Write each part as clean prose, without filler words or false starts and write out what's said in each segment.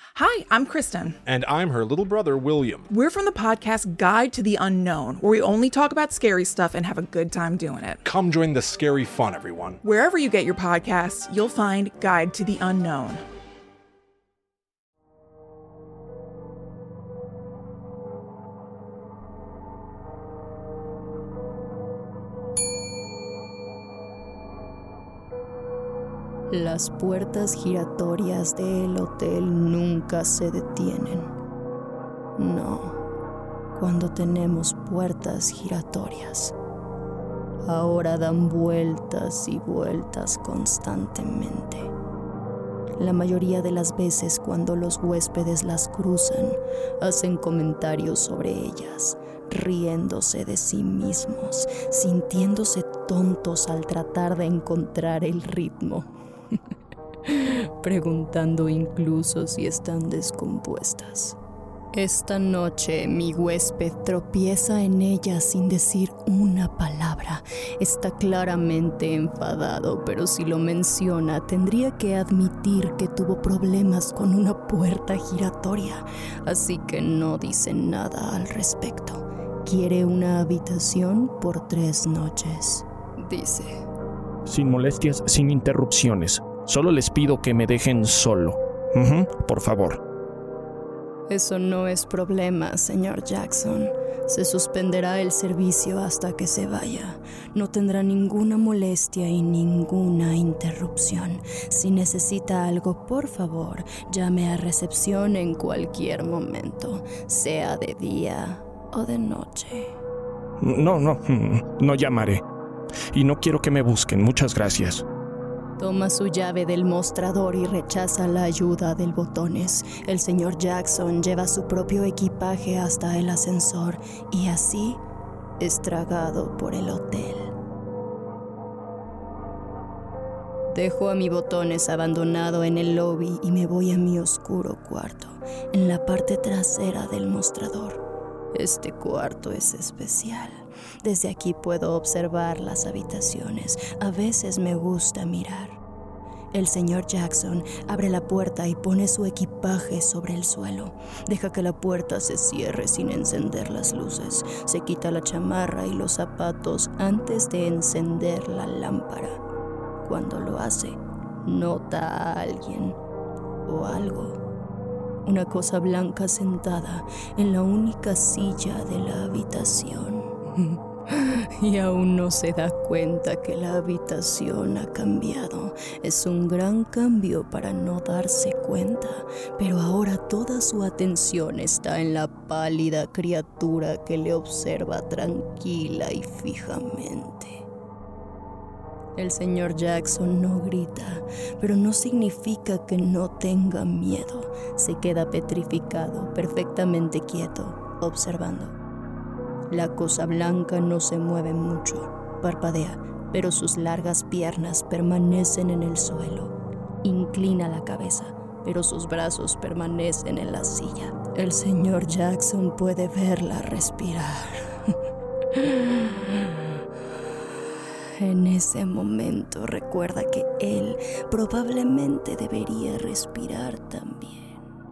Hi, I'm Kristen. And I'm her little brother, William. We're from the podcast Guide to the Unknown, where we only talk about scary stuff and have a good time doing it. Come join the scary fun, everyone. Wherever you get your podcasts, you'll find Guide to the Unknown. Las puertas giratorias del hotel nunca se detienen. No, cuando tenemos puertas giratorias. Ahora dan vueltas y vueltas constantemente. La mayoría de las veces cuando los huéspedes las cruzan, hacen comentarios sobre ellas, riéndose de sí mismos, sintiéndose tontos al tratar de encontrar el ritmo. Preguntando incluso si están descompuestas. Esta noche mi huésped tropieza en ella sin decir una palabra. Está claramente enfadado, pero si lo menciona tendría que admitir que tuvo problemas con una puerta giratoria, así que no dice nada al respecto. Quiere una habitación por 3 noches, dice. Sin molestias, sin interrupciones. Solo les pido que me dejen solo. Por favor. Eso no es problema, señor Jackson. Se suspenderá el servicio hasta que se vaya. No tendrá ninguna molestia y ninguna interrupción. Si necesita algo, por favor, llame a recepción en cualquier momento, sea de día o de noche. No llamaré. Y no quiero que me busquen. Muchas gracias. Toma su llave del mostrador y rechaza la ayuda del botones. El señor Jackson lleva su propio equipaje hasta el ascensor y así es tragado por el hotel. Dejo a mi botones abandonado en el lobby y me voy a mi oscuro cuarto, en la parte trasera del mostrador. Este cuarto es especial. Desde aquí puedo observar las habitaciones. A veces me gusta mirar. El señor Jackson abre la puerta y pone su equipaje sobre el suelo. Deja que la puerta se cierre sin encender las luces. Se quita la chamarra y los zapatos antes de encender la lámpara. Cuando lo hace, nota a alguien o algo. Una cosa blanca sentada en la única silla de la habitación. Y aún no se da cuenta que la habitación ha cambiado. Es un gran cambio para no darse cuenta, pero ahora toda su atención está en la pálida criatura que le observa tranquila y fijamente. El señor Jackson no grita, pero no significa que no tenga miedo. Se queda petrificado, perfectamente quieto, observando. La cosa blanca no se mueve mucho, parpadea, pero sus largas piernas permanecen en el suelo. Inclina la cabeza, pero sus brazos permanecen en la silla. El señor Jackson puede verla respirar. En ese momento recuerda que él probablemente debería respirar también.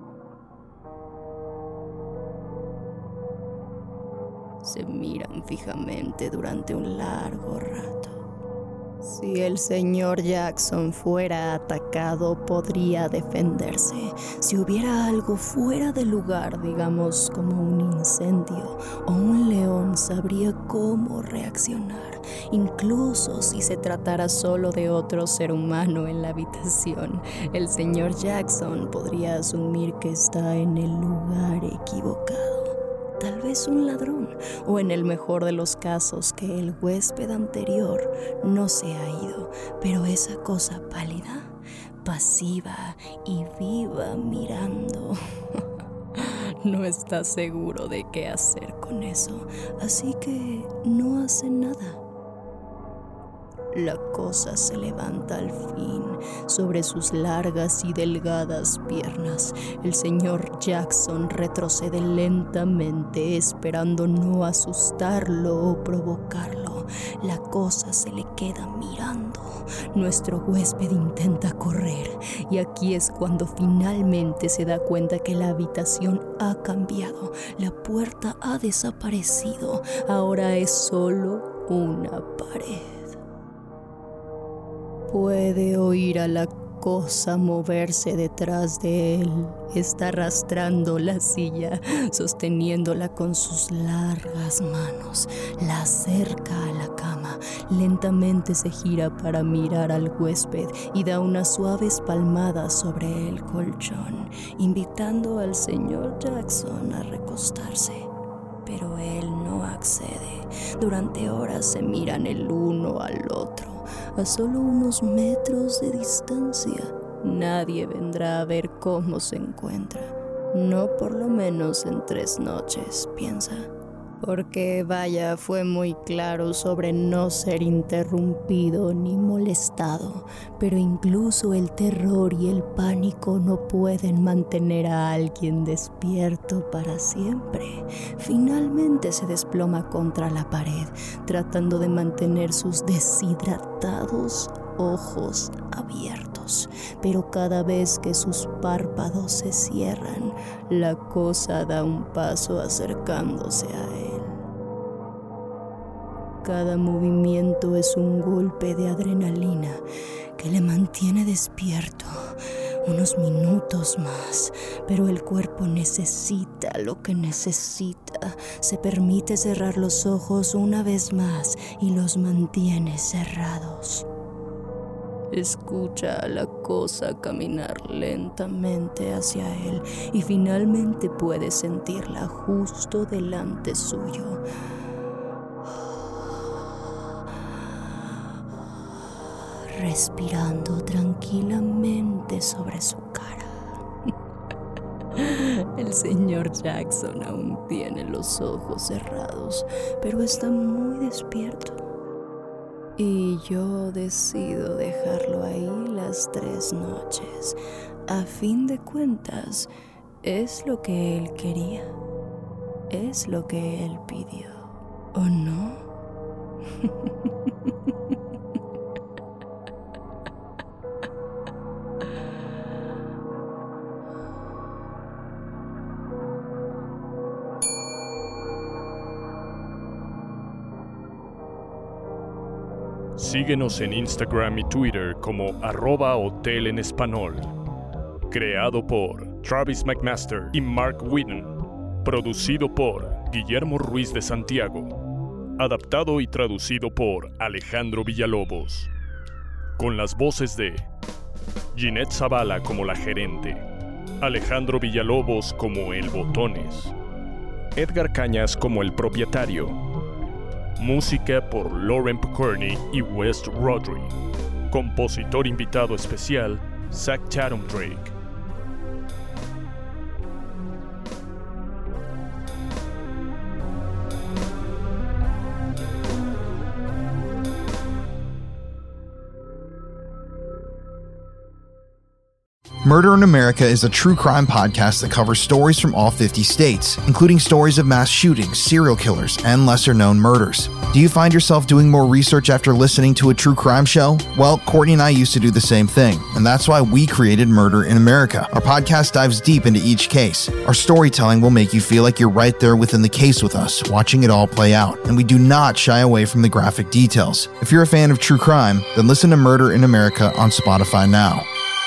Se miran fijamente durante un largo rato. Si el señor Jackson fuera atacado, podría defenderse. Si hubiera algo fuera de lugar, digamos como un incendio o un león, sabría cómo reaccionar. Incluso si se tratara solo de otro ser humano en la habitación, el señor Jackson podría asumir que está en el lugar equivocado. Tal vez un ladrón, o en el mejor de los casos que el huésped anterior no se ha ido, pero esa cosa pálida, pasiva y viva mirando. No está seguro de qué hacer con eso, así que no hace nada. La cosa se levanta al fin sobre sus largas y delgadas piernas. El señor Jackson retrocede lentamente, esperando no asustarlo o provocarlo. La cosa se le queda mirando. Nuestro huésped intenta correr y aquí es cuando finalmente se da cuenta que la habitación ha cambiado. La puerta ha desaparecido. Ahora es solo una pared. Puede oír a la cosa moverse detrás de él. Está arrastrando la silla, sosteniéndola con sus largas manos. La acerca a la cama. Lentamente se gira para mirar al huésped y da unas suaves palmadas sobre el colchón, invitando al señor Jackson a recostarse. Pero él no accede. Durante horas se miran el uno al otro, a solo unos metros de distancia. Nadie vendrá a ver cómo se encuentra. No por lo menos en 3 noches, piensa. Porque vaya, fue muy claro sobre no ser interrumpido ni molestado, pero incluso el terror y el pánico no pueden mantener a alguien despierto para siempre. Finalmente se desploma contra la pared, tratando de mantener sus deshidratados ojos abiertos, pero cada vez que sus párpados se cierran, la cosa da un paso acercándose a él. Cada movimiento es un golpe de adrenalina que le mantiene despierto unos minutos más, pero el cuerpo necesita lo que necesita. Se permite cerrar los ojos una vez más y los mantiene cerrados. Escucha a la cosa caminar lentamente hacia él y finalmente puede sentirla justo delante suyo. Respirando tranquilamente sobre su cara. El señor Jackson aún tiene los ojos cerrados, pero está muy despierto. Y yo decido dejarlo ahí las 3 noches. A fin de cuentas, es lo que él quería. Es lo que él pidió, ¿o no? Síguenos en Instagram y Twitter como @hotel en español. Creado por Travis McMaster y Mark Whitten. Producido por Guillermo Ruiz de Santiago. Adaptado y traducido por Alejandro Villalobos. Con las voces de Ginette Zavala como la gerente, Alejandro Villalobos como el Botones, Edgar Cañas como el propietario. Música por Lauren Picorni y West Rodri. Compositor invitado especial, Zach Chatham Drake. Murder in America is a true crime podcast that covers stories from all 50 states, including stories of mass shootings, serial killers, and lesser-known murders. Do you find yourself doing more research after listening to a true crime show? Well, Courtney and I used to do the same thing, and that's why we created Murder in America. Our podcast dives deep into each case. Our storytelling will make you feel like you're right there within the case with us, watching it all play out, and we do not shy away from the graphic details. If you're a fan of true crime, then listen to Murder in America on Spotify now.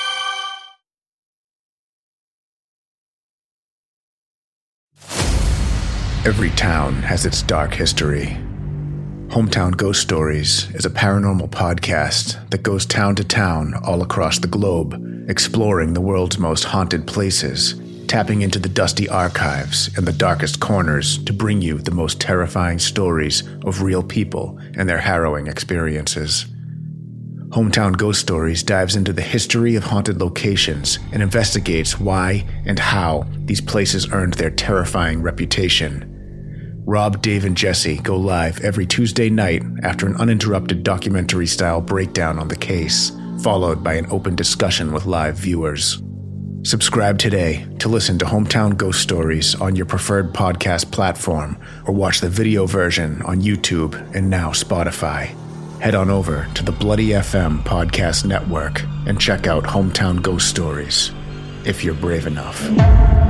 Every town has its dark history. Hometown Ghost Stories is a paranormal podcast that goes town to town all across the globe, exploring the world's most haunted places, tapping into the dusty archives and the darkest corners to bring you the most terrifying stories of real people and their harrowing experiences. Hometown Ghost Stories dives into the history of haunted locations and investigates why and how these places earned their terrifying reputation. Rob, Dave, and Jesse go live every Tuesday night after an uninterrupted documentary-style breakdown on the case, followed by an open discussion with live viewers. Subscribe today to listen to Hometown Ghost Stories on your preferred podcast platform or watch the video version on YouTube and now Spotify. Head on over to the Bloody FM podcast network and check out Hometown Ghost Stories, if you're brave enough.